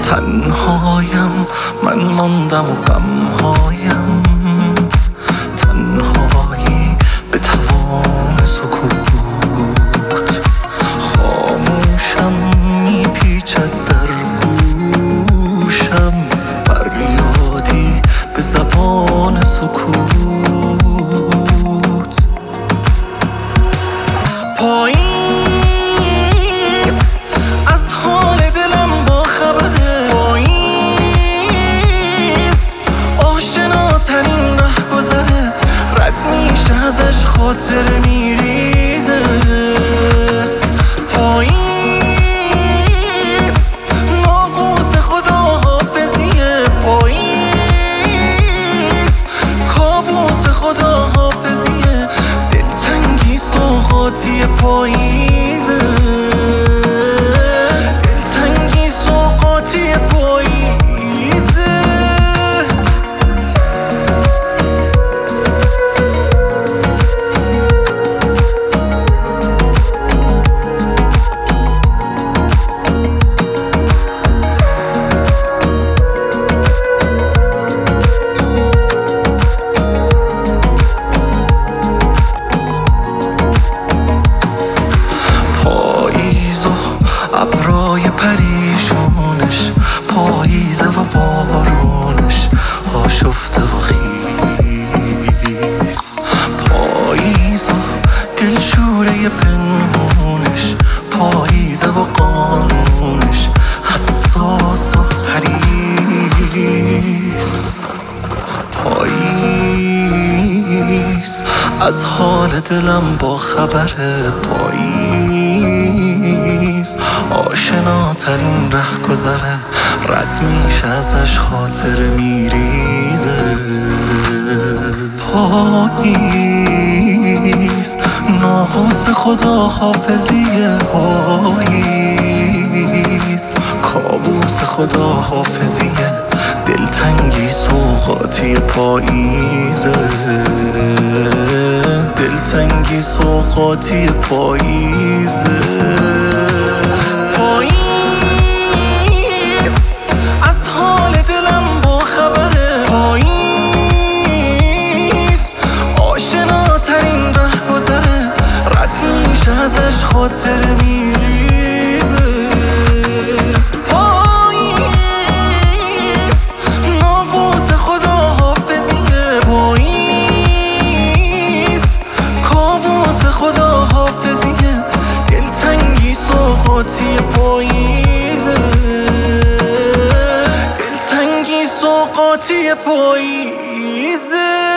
تنهایم من ماندم و غمهایم، تنهایی به توان سکوت، خاموشم میپیچد در گوشم، فریادی به زبان سکوت. پاییز از حال دلم با خبره، پاییز آشناترین ره گذره، رد میشه ازش خاطر میریزه. پاییز ناقوس خداحافظیه، پاییز کابوس خداحافظیه، دلتنگی سوغاتی پاییزه، دلتنگی سوغاتی پاییزه. ابرای پریشونش، پاییزه و بارونش آشفته و خیس، پاییز و دلشوره پنهونش، پاییزه و قانونش حساس و حریص. پاییز از حال دلم با خبره، پاییز آشناترین ره گذره، رد میشه ازش خاطر میریزه. پاییز ناقوس خداحافظیه، پاییز کابوس خداحافظیه، دلتنگی سوغاتی پاییزه، دلتنگی سوغاتی پاییزه. پاییز از حال دلم با خبره، پاییز آشناترین ره گذره، رد میشه ازش خاطر میریزه. پاییز ناقوس خداحافظیه، پاییز کابوس خداحافظیه، دلتنگی سوغاتی پاییزه، دلتنگی سوغاتی پاییزه.